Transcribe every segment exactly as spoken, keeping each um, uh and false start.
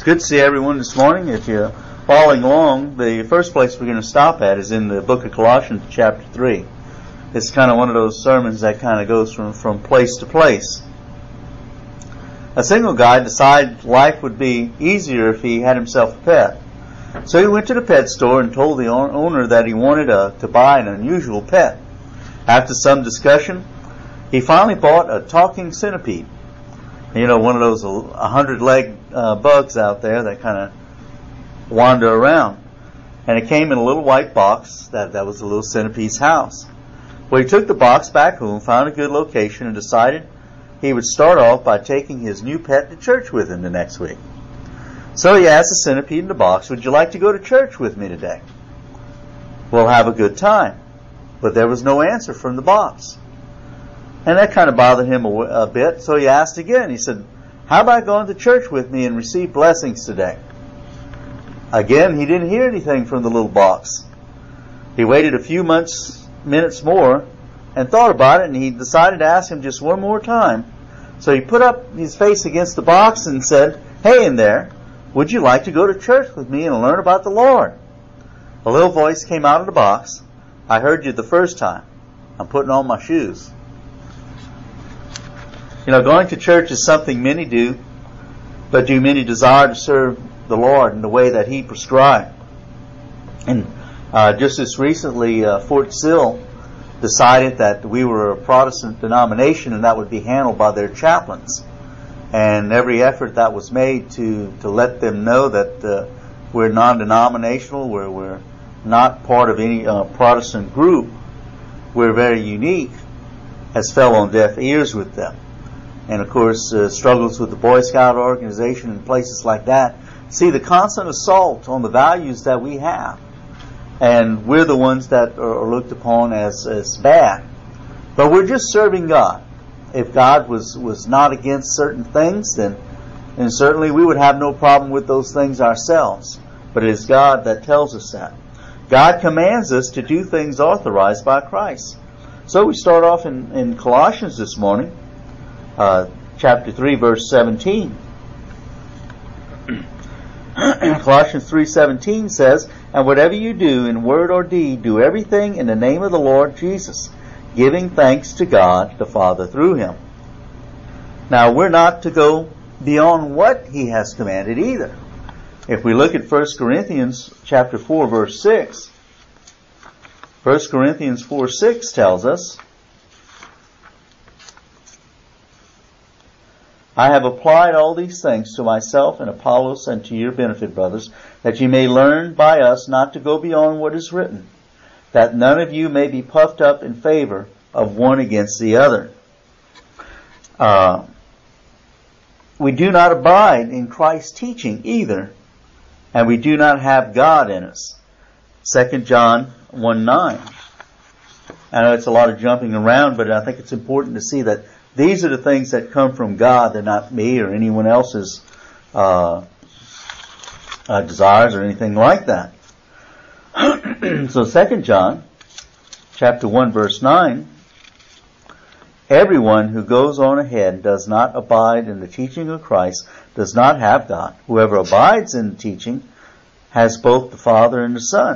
It's good to see everyone this morning. If you're following along, the first place we're going to stop at is in the book of Colossians, chapter three. It's kind of one of those sermons that kind of goes from, from place to place. A single guy decided life would be easier if he had himself a pet. So he went to the pet store and told the owner that he wanted a, to buy an unusual pet. After some discussion, he finally bought a talking centipede. You know, one of those a hundred-leg uh, bugs out there that kind of wander around. And it came in a little white box. That, that was the little centipede's house. Well, he took the box back home, found a good location, and decided he would start off by taking his new pet to church with him the next week. So he asked the centipede in the box, "Would you like to go to church with me today? We'll have a good time." But there was no answer from the box. And that kind of bothered him a, a bit, so he asked again. He said, "How about going to church with me and receive blessings today?" Again, he didn't hear anything from the little box. He waited a few months, minutes more and thought about it, and he decided to ask him just one more time. So he put up his face against the box and said, "Hey in there, would you like to go to church with me and learn about the Lord?" A little voice came out of the box. "I heard you the first time. I'm putting on my shoes." You know, going to church is something many do, but do many desire to serve the Lord in the way that He prescribed. And uh, just as recently, uh, Fort Sill decided that we were a Protestant denomination and that would be handled by their chaplains. And every effort that was made to, to let them know that uh, we're non-denominational, we're, we're not part of any uh, Protestant group, we're very unique, has fell on deaf ears with them. And of course, uh, struggles with the Boy Scout organization and places like that see the constant assault on the values that we have. And we're the ones that are looked upon as, as bad. But we're just serving God. If God was, was not against certain things, then, then certainly we would have no problem with those things ourselves. But it is God that tells us that. God commands us to do things authorized by Christ. So we start off in, in Colossians this morning. Uh, chapter three, verse seventeen. Colossians three seventeen says, "And whatever you do in word or deed, do everything in the name of the Lord Jesus, giving thanks to God the Father through Him." Now, we're not to go beyond what He has commanded either. If we look at First Corinthians chapter four, verse six, First Corinthians four six tells us, "I have applied all these things to myself and Apollos and to your benefit, brothers, that ye may learn by us not to go beyond what is written, that none of you may be puffed up in favor of one against the other." Uh, we do not abide in Christ's teaching either, and we do not have God in us. Second John one nine. I know it's a lot of jumping around, but I think it's important to see that these are the things that come from God. They're not me or anyone else's uh, uh, desires or anything like that. So Second John chapter one, verse nine, "Everyone who goes on ahead and does not abide in the teaching of Christ does not have God. Whoever abides in the teaching has both the Father and the Son."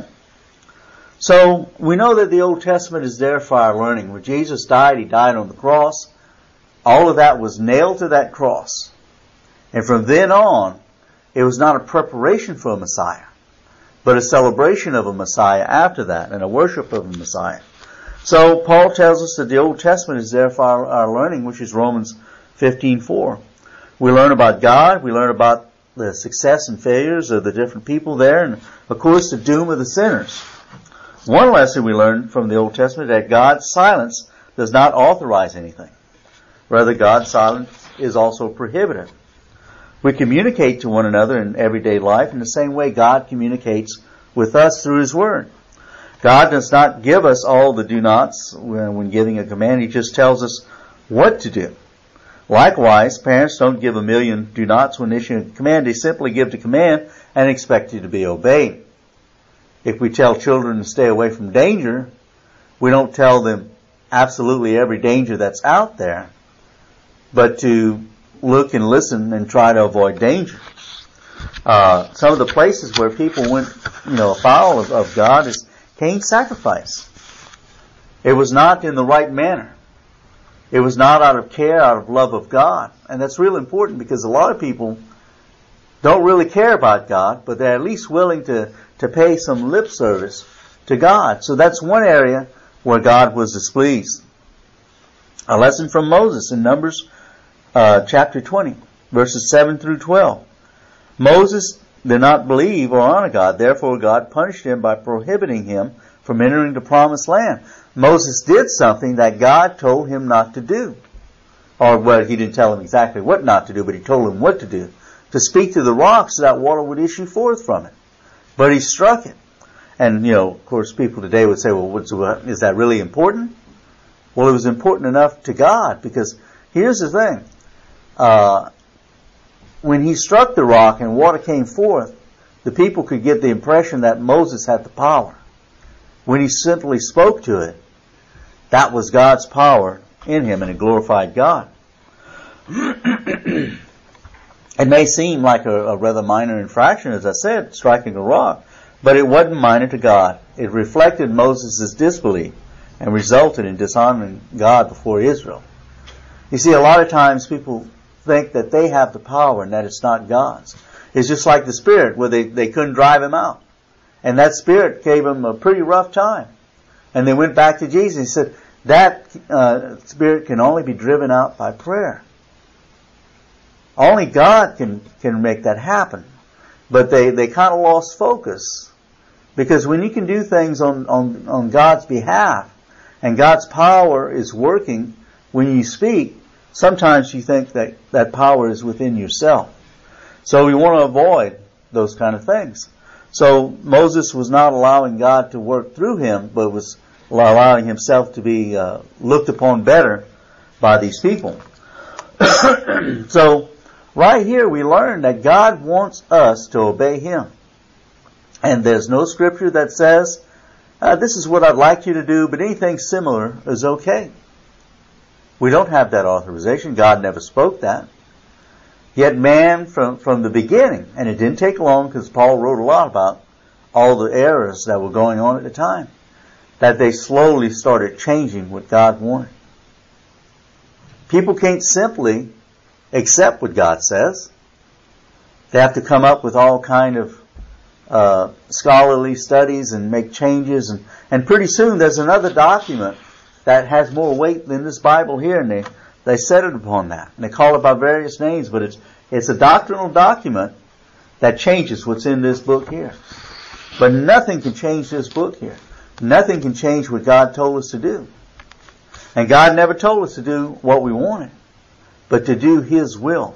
So we know that the Old Testament is there for our learning. When Jesus died, He died on the cross. All of that was nailed to that cross. And from then on, it was not a preparation for a Messiah, but a celebration of a Messiah after that, and a worship of a Messiah. So Paul tells us that the Old Testament is there for our, our learning, which is Romans fifteen four. We learn about God, we learn about the success and failures of the different people there, and of course the doom of the sinners. One lesson we learn from the Old Testament is that God's silence does not authorize anything. Rather, God's silence is also prohibited. We communicate to one another in everyday life in the same way God communicates with us through His Word. God does not give us all the do-nots when giving a command. He just tells us what to do. Likewise, parents don't give a million do-nots when issuing a command. They simply give the command and expect it to be obeyed. If we tell children to stay away from danger, we don't tell them absolutely every danger that's out there, but to look and listen and try to avoid danger. Uh, some of the places where people went, you know, afoul of, of God is Cain's sacrifice. It was not in the right manner. It was not out of care, out of love of God. And that's real important because a lot of people don't really care about God, but they're at least willing to, to pay some lip service to God. So that's one area where God was displeased. A lesson from Moses in Numbers uh, chapter twenty, verses seven through twelve. Moses did not believe or honor God. Therefore God punished him by prohibiting him from entering the promised land. Moses did something that God told him not to do. Or, well, he didn't tell him exactly what not to do, but he told him what to do. To speak to the rock so that water would issue forth from it. But he struck it. And, you know, of course, people today would say, well, what's, is that really important? Well, it was important enough to God, because here's the thing. Uh, when he struck the rock and water came forth, the people could get the impression that Moses had the power. When he simply spoke to it, that was God's power in him, and it glorified God. It may seem like a, a rather minor infraction, as I said, striking a rock, but it wasn't minor to God. It reflected Moses' disbelief and resulted in dishonoring God before Israel. You see, a lot of times people think that they have the power and that it's not God's. It's just like the Spirit, where they, they couldn't drive him out. And that Spirit gave him a pretty rough time. And they went back to Jesus and he said, that uh, Spirit can only be driven out by prayer. Only God can, can make that happen. But they, they kind of lost focus. Because when you can do things on, on, on God's behalf, and God's power is working when you speak, sometimes you think that that power is within yourself. So we want to avoid those kind of things. So Moses was not allowing God to work through him, but was allowing himself to be uh, looked upon better by these people. So right here we learn that God wants us to obey him. And there's no scripture that says, uh, this is what I'd like you to do, but anything similar is okay. We don't have that authorization. God never spoke that. Yet man, from, from the beginning, and it didn't take long because Paul wrote a lot about all the errors that were going on at the time, that they slowly started changing what God wanted. People can't simply accept what God says. They have to come up with all kind of uh, scholarly studies and make changes, and, and pretty soon there's another document that has more weight than this Bible here, and they, they set it upon that. And they call it by various names, but it's it's a doctrinal document that changes what's in this book here. But nothing can change this book here. Nothing can change what God told us to do. And God never told us to do what we wanted, but to do his will.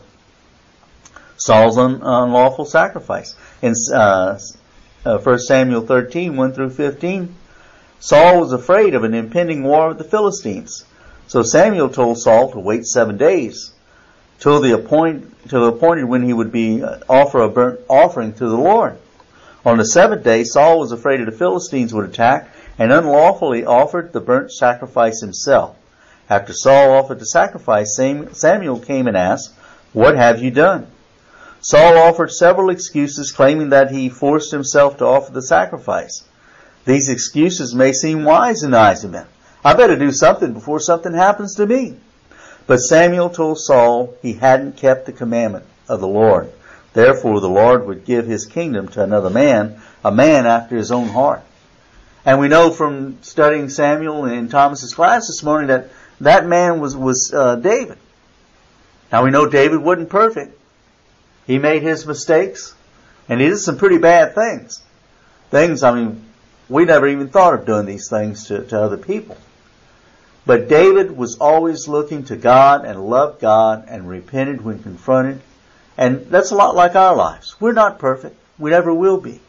Saul's un- unlawful sacrifice. In uh, uh, First Samuel thirteen, one through fifteen, Saul was afraid of an impending war with the Philistines. So Samuel told Saul to wait seven days till the appoint, till the appointed when he would be uh, offer a burnt offering to the Lord. On the seventh day, Saul was afraid of the Philistines would attack and unlawfully offered the burnt sacrifice himself. After Saul offered the sacrifice, Samuel came and asked, "What have you done?" Saul offered several excuses, claiming that he forced himself to offer the sacrifice. These excuses may seem wise in the eyes of men. I better do something before something happens to me. But Samuel told Saul he hadn't kept the commandment of the Lord. Therefore the Lord would give his kingdom to another man, a man after his own heart. And we know from studying Samuel in Thomas's class this morning that that man was, was uh, David. Now we know David wasn't perfect. He made his mistakes, and he did some pretty bad things. Things, I mean, we never even thought of doing these things to, to other people. But David was always looking to God and loved God and repented when confronted. And that's a lot like our lives. We're not perfect. We never will be.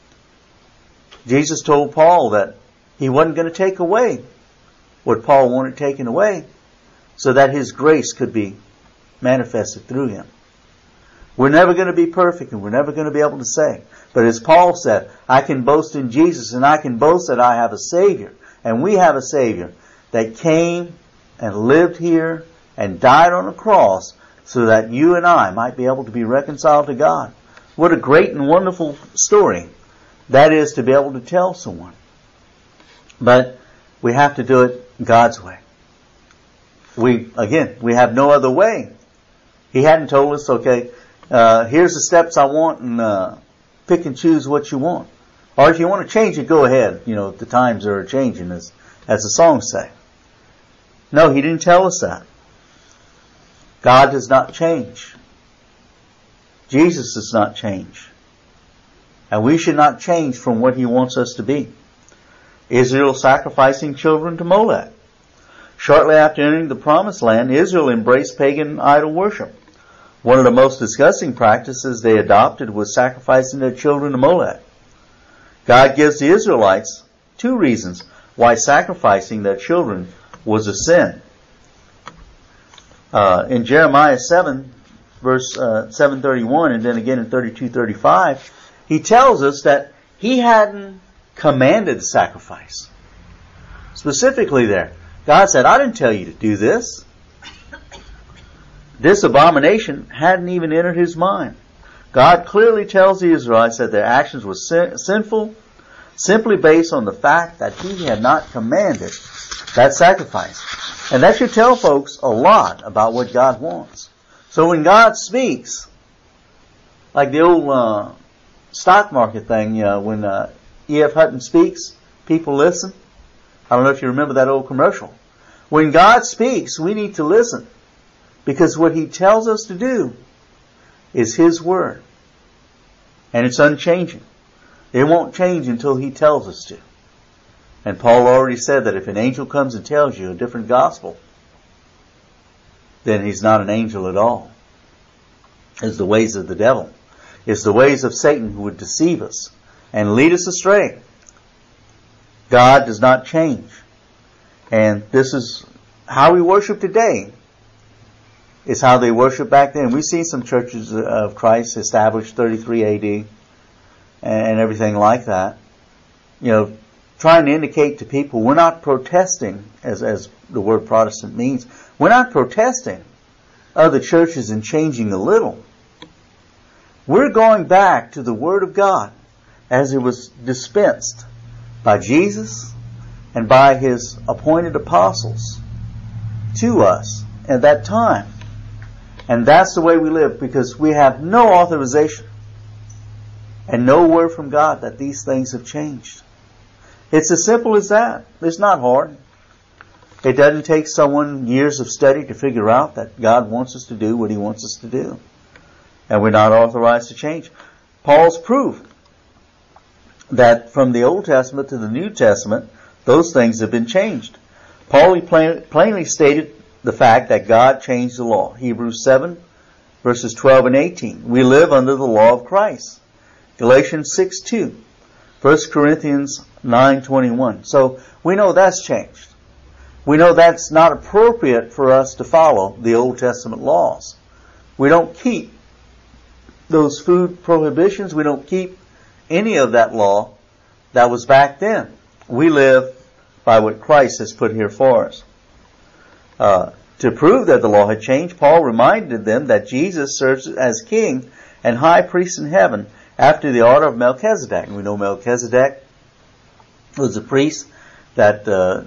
Jesus told Paul that he wasn't going to take away what Paul wanted taken away so that his grace could be manifested through him. We're never going to be perfect, and we're never going to be able to say. But as Paul said, I can boast in Jesus, and I can boast that I have a Savior. And we have a Savior that came and lived here and died on a cross so that you and I might be able to be reconciled to God. What a great and wonderful story that is to be able to tell someone. But we have to do it God's way. We, again, we have no other way. He hadn't told us, okay, uh, here's the steps I want, and uh, pick and choose what you want. Or if you want to change it, go ahead. You know, the times are changing, as, as the songs say. No, He didn't tell us that. God does not change. Jesus does not change. And we should not change from what He wants us to be. Israel sacrificing children to Molech. Shortly after entering the Promised Land, Israel embraced pagan idol worship. One of the most disgusting practices they adopted was sacrificing their children to Molech. God gives the Israelites two reasons why sacrificing their children was a sin. Uh, in Jeremiah seven, verse uh, seven thirty-one, and then again in thirty-two thirty-five, He tells us that He hadn't commanded the sacrifice. Specifically there, God said, I didn't tell you to do this. This abomination hadn't even entered His mind. God clearly tells the Israelites that their actions were sin- sinful simply based on the fact that He had not commanded that sacrifice. And that should tell folks a lot about what God wants. So when God speaks, like the old uh, stock market thing, you know, when uh, E F Hutton speaks, people listen. I don't know if you remember that old commercial. When God speaks, we need to listen, because what He tells us to do is His word. And it's unchanging. It won't change until He tells us to. And Paul already said that if an angel comes and tells you a different gospel, then he's not an angel at all. It's the ways of the devil. It's the ways of Satan who would deceive us and lead us astray. God does not change. And this is how we worship today. It's how they worship back then. We've seen some churches of Christ established thirty-three A D and everything like that. You know, trying to indicate to people we're not protesting, as, as the word Protestant means. We're not protesting other churches and changing a little. We're going back to the Word of God as it was dispensed by Jesus and by His appointed apostles to us at that time. And that's the way we live, because we have no authorization and no word from God that these things have changed. It's as simple as that. It's not hard. It doesn't take someone years of study to figure out that God wants us to do what He wants us to do. And we're not authorized to change. Paul's proof that from the Old Testament to the New Testament, those things have been changed. Paul plain, plainly stated the fact that God changed the law. Hebrews seven, verses twelve and eighteen. We live under the law of Christ. Galatians six two. First Corinthians nine twenty-one. So we know that's changed. We know that's not appropriate for us to follow the Old Testament laws. We don't keep those food prohibitions. We don't keep any of that law that was back then. We live by what Christ has put here for us. Uh, to prove that the law had changed, Paul reminded them that Jesus serves as king and high priest in heaven after the order of Melchizedek. And we know Melchizedek was a priest that uh,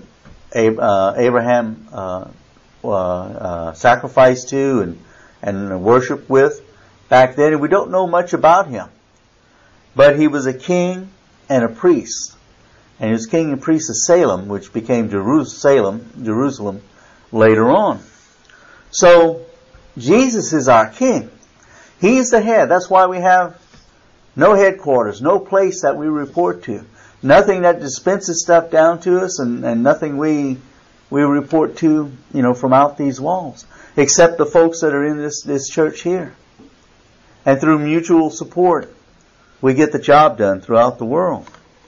Abraham uh, uh, uh, sacrificed to and, and worshiped with back then. And we don't know much about him. But he was a king and a priest. And he was king and priest of Salem, which became Jerusalem, Jerusalem later on. So, Jesus is our king. He is the head. That's why we have no headquarters, no place that we report to. Nothing that dispenses stuff down to us, and, and nothing we we report to, you know, from out these walls. Except the folks that are in this, this church here. And through mutual support, we get the job done throughout the world.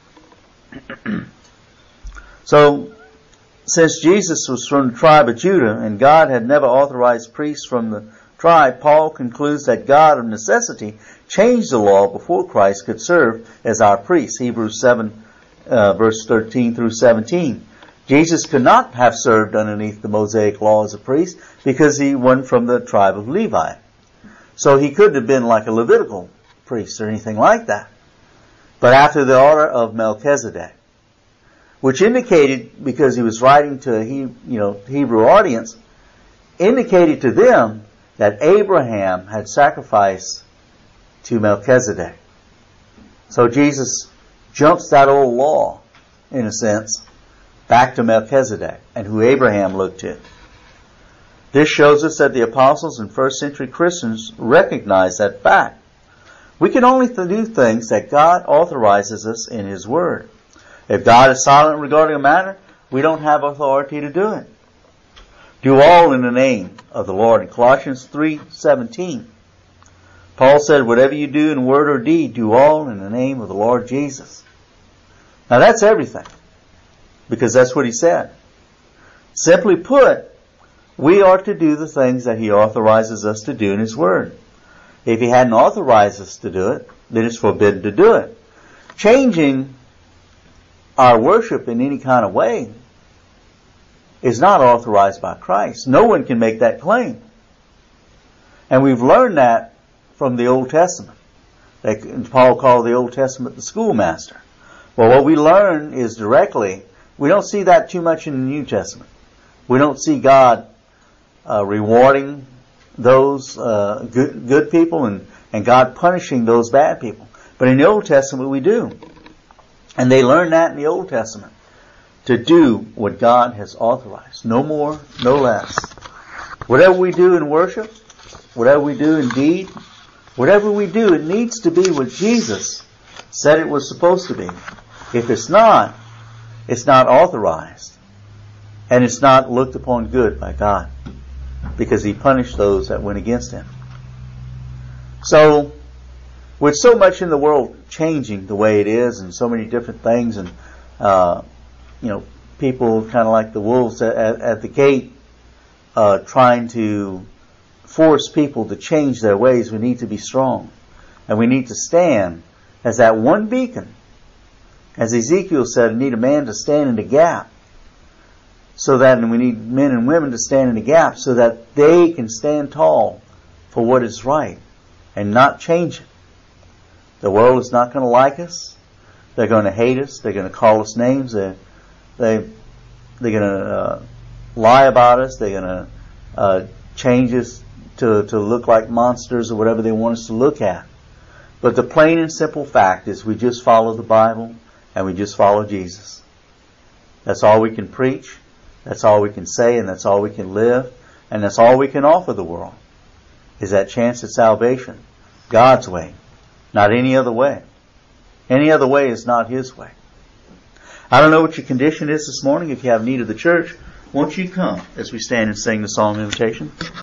So, since Jesus was from the tribe of Judah and God had never authorized priests from the tribe, Paul concludes that God of necessity changed the law before Christ could serve as our priest. Hebrews seven, uh, verse thirteen through seventeen. Jesus could not have served underneath the Mosaic law as a priest because he wasn't from the tribe of Levi. So he couldn't have been like a Levitical priest or anything like that, but after the order of Melchizedek, which indicated, because he was writing to a he, you know, Hebrew audience, indicated to them that Abraham had sacrificed to Melchizedek. So Jesus jumps that old law, in a sense, back to Melchizedek and who Abraham looked to. This shows us that the apostles and first century Christians recognized that fact. We can only do things that God authorizes us in His Word. If God is silent regarding a matter, we don't have authority to do it. Do all in the name of the Lord. In Colossians three seventeen, Paul said, whatever you do in word or deed, do all in the name of the Lord Jesus. Now that's everything, because that's what he said. Simply put, we are to do the things that He authorizes us to do in His Word. If He hadn't authorized us to do it, then it's forbidden to do it. Changing our worship in any kind of way is not authorized by Christ. No one can make that claim. And we've learned that from the Old Testament. They, Paul called the Old Testament the schoolmaster. Well, what we learn is directly, we don't see that too much in the New Testament. We don't see God uh, rewarding those uh, good, good people and, and God punishing those bad people. But in the Old Testament we do. And they learn that in the Old Testament, to do what God has authorized. No more, no less. Whatever we do in worship, whatever we do in deed, whatever we do, it needs to be what Jesus said it was supposed to be. If it's not, it's not authorized. And it's not looked upon good by God, because He punished those that went against Him. So, with so much in the world changing the way it is, and so many different things, and uh, you know, people kind of like the wolves at, at, at the gate, uh, trying to force people to change their ways, we need to be strong, and we need to stand as that one beacon. As Ezekiel said, we need a man to stand in the gap, so that, and we need men and women to stand in the gap, so that they can stand tall for what is right and not change it. The world is not going to like us. They're going to hate us. They're going to call us names. They're, they, they're going to uh, lie about us. They're going to uh, change us to, to look like monsters or whatever they want us to look at. But the plain and simple fact is we just follow the Bible and we just follow Jesus. That's all we can preach. That's all we can say, and that's all we can live. And that's all we can offer the world, is that chance at salvation. God's way. Not any other way. Any other way is not His way. I don't know what your condition is this morning. If you have need of the church, won't you come as we stand and sing the song invitation?